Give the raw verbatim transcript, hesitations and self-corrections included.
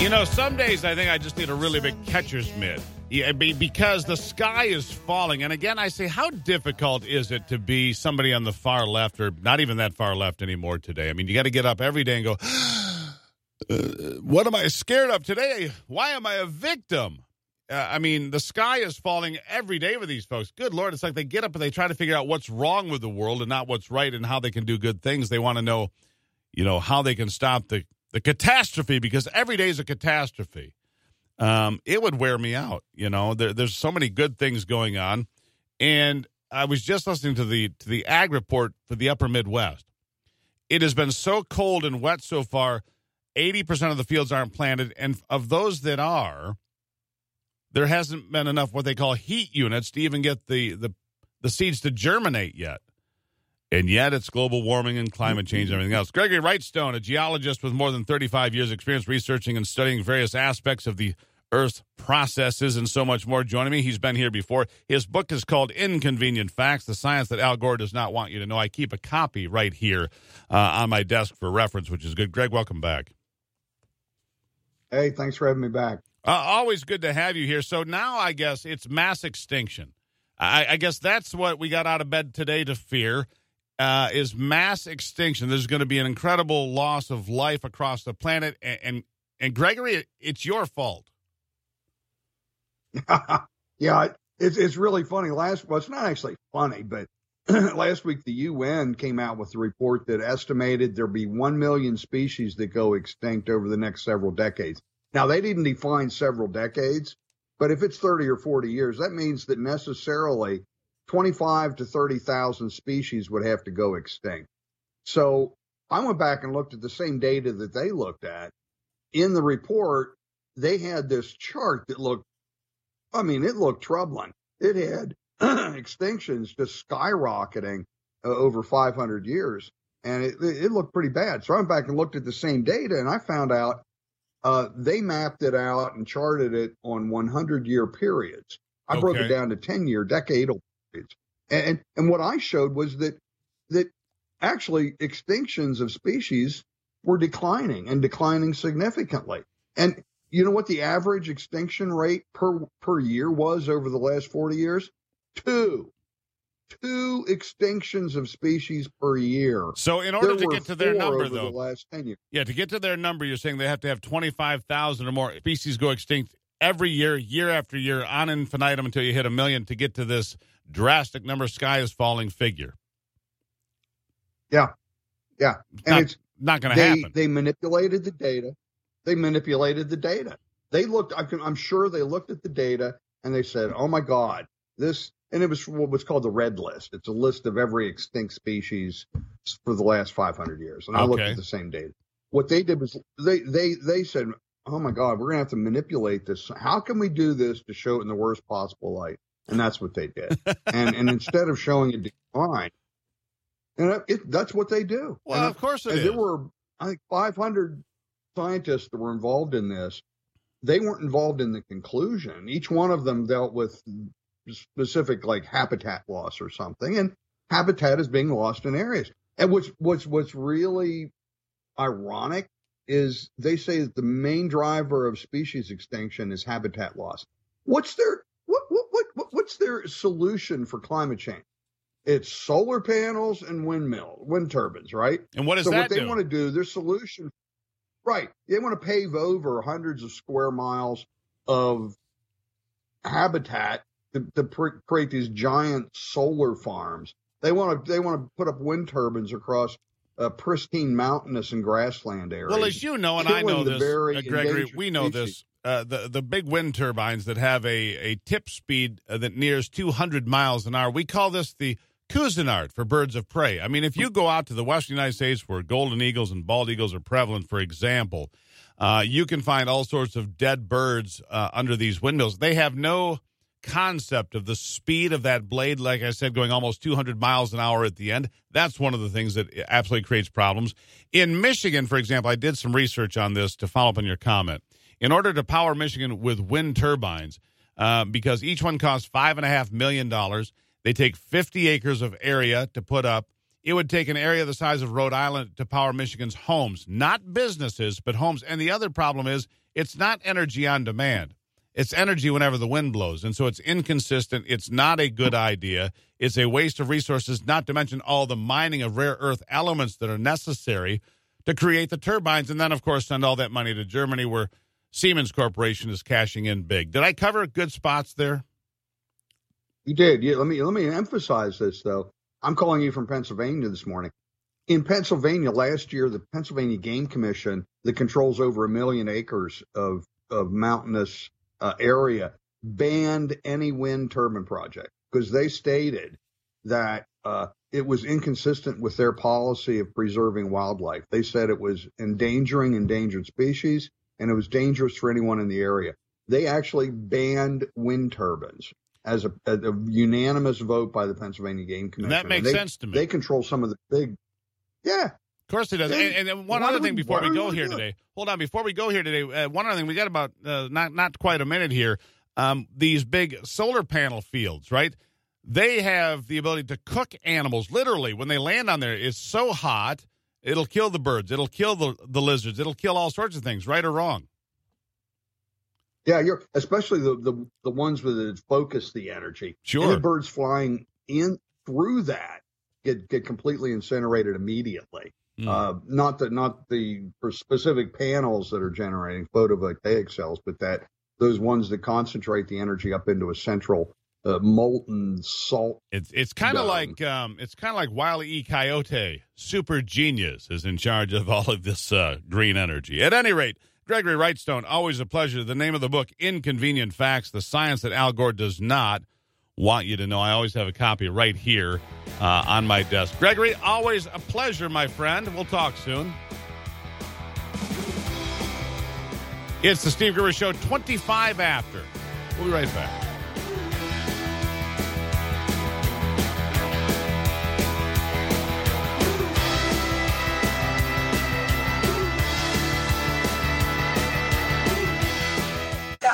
You know, some days I think I just need a really big catcher's mitt. Yeah, be- because the sky is falling. And again, I say, how difficult is it to be somebody on the far left, or not even that far left anymore today? I mean, you got to get up every day and go, uh, what am I scared of today? Why am I a victim? Uh, I mean, the sky is falling every day with these folks. Good Lord, it's like they get up and they try to figure out what's wrong with the world and not what's right and how they can do good things. They want to know, you know, how they can stop the, the catastrophe, because every day is a catastrophe. Um, it would wear me out. You know, there, there's so many good things going on. And I was just listening to the to the ag report for the upper Midwest. It has been so cold and wet so far, eighty percent of the fields aren't planted. And of those that are, there hasn't been enough what they call heat units to even get the, the, the seeds to germinate yet. And yet it's global warming and climate change and everything else. Gregory Wrightstone, a geologist with more than thirty-five years experience researching and studying various aspects of the Earth's processes and so much more, joining me. He's been here before. His book is called Inconvenient Facts, the Science That Al Gore Does Not Want You to Know. I keep a copy right here uh, on my desk for reference, which is good. Greg, welcome back. Hey, thanks for having me back. Uh, always good to have you here. So now I guess it's mass extinction. I, I guess that's what we got out of bed today to fear. Uh, is mass extinction. There's going to be an incredible loss of life across the planet. And, and, and Gregory, it's your fault. yeah, it's it's really funny. Last, well, it's not actually funny, but last week the U N came out with a report that estimated there'll be one million species that go extinct over the next several decades. Now, they didn't define several decades, but if it's thirty or forty years, that means that necessarily twenty-five to thirty thousand species would have to go extinct. So I went back and looked at the same data that they looked at. In the report, they had this chart that looked, I mean, it looked troubling. It had extinctions just skyrocketing uh, over five hundred years, and it, it looked pretty bad. So I went back and looked at the same data, and I found out uh, they mapped it out and charted it on one hundred year periods. I okay. broke it down to ten year, decadal. And and what I showed was that that actually extinctions of species were declining and declining significantly. And you know what the average extinction rate per per year was over the last forty years? Two. Two extinctions of species per year. So in order there to get to their number, over though, the last ten years. Yeah, to get to their number, you're saying they have to have twenty-five thousand or more species go extinct every year, year after year, on infinitum until you hit a million to get to this drastic number, sky is falling figure. Yeah. Yeah. And not, it's not going to happen. They manipulated the data. They manipulated the data. They looked, I can, I'm sure they looked at the data and they said, oh my God, this, and it was what's called the red list. It's a list of every extinct species for the last five hundred years. And I okay. looked at the same data. What they did was they, they, they said, oh my God, we're going to have to manipulate this. How can we do this to show it in the worst possible light? And that's what they did. and and instead of showing a decline, and it, that's what they do. Well, and of course it and is. There were, I think, five hundred scientists that were involved in this. They weren't involved in the conclusion. Each one of them dealt with specific, like, habitat loss or something. And habitat is being lost in areas. And what's, what's, what's really ironic is they say that the main driver of species extinction is habitat loss. What's their What, what, what, what's their solution for climate change? It's solar panels and windmill, wind turbines, right? And what does so that what they do? want to do, their solution, right? They want to pave over hundreds of square miles of habitat to, to pr- create these giant solar farms. They want to, they want to put up wind turbines across uh, pristine mountainous and grassland areas. Well, as you know, and I know this, uh, Gregory, we know species. this. Uh, the, the big wind turbines that have a, a tip speed uh, that nears two hundred miles an hour. We call this the Cousinard for birds of prey. I mean, if you go out to the western United States where golden eagles and bald eagles are prevalent, for example, uh, you can find all sorts of dead birds uh, under these windmills. They have no concept of the speed of that blade, like I said, going almost two hundred miles an hour at the end. That's one of the things that absolutely creates problems. In Michigan, for example, I did some research on this to follow up on your comment. In order to power Michigan with wind turbines, uh, because each one costs five and a half million dollars, they take fifty acres of area to put up. It would take an area the size of Rhode Island to power Michigan's homes, not businesses, but homes. And the other problem is it's not energy on demand. It's energy whenever the wind blows. And so it's inconsistent. It's not a good idea. It's a waste of resources, not to mention all the mining of rare earth elements that are necessary to create the turbines. And then, of course, send all that money to Germany where Siemens Corporation is cashing in big. Did I cover good spots there? You did. Yeah, let me let me emphasize this, though. I'm calling you from Pennsylvania this morning. In Pennsylvania, last year, the Pennsylvania Game Commission, that controls over a million acres of, of mountainous uh, area, banned any wind turbine project because they stated that uh, it was inconsistent with their policy of preserving wildlife. They said it was endangering endangered species, and it was dangerous for anyone in the area. They actually banned wind turbines as a, as a unanimous vote by the Pennsylvania Game Commission. And that makes they, sense to me. They control some of the big, yeah. Of course it does. And, and, and one other thing before we go here today. Hold on, before we go here today, uh, one other thing. We got about uh, not not quite a minute here. Um, these big solar panel fields, right? They have the ability to cook animals. Literally, when they land on there, it's so hot, it'll kill the birds. It'll kill the, the lizards. It'll kill all sorts of things, right or wrong. Yeah, you're especially the, the, the ones that focus the energy. Sure. Any birds flying in through that get, get completely incinerated immediately. Mm. Uh, not the not the specific panels that are generating photovoltaic cells, but that those ones that concentrate the energy up into a central uh, molten salt. It's it's kind of like um, it's kind of like Wile E. Coyote, super genius, is in charge of all of this uh, green energy. At any rate, Gregory Wrightstone, always a pleasure. The name of the book, Inconvenient Facts: The Science That Al Gore Does Not Want You to Know. I always have a copy right here uh, on my desk. Gregory, always a pleasure, my friend. We'll talk soon. It's the Steve Gruber Show, twenty-five after. We'll be right back.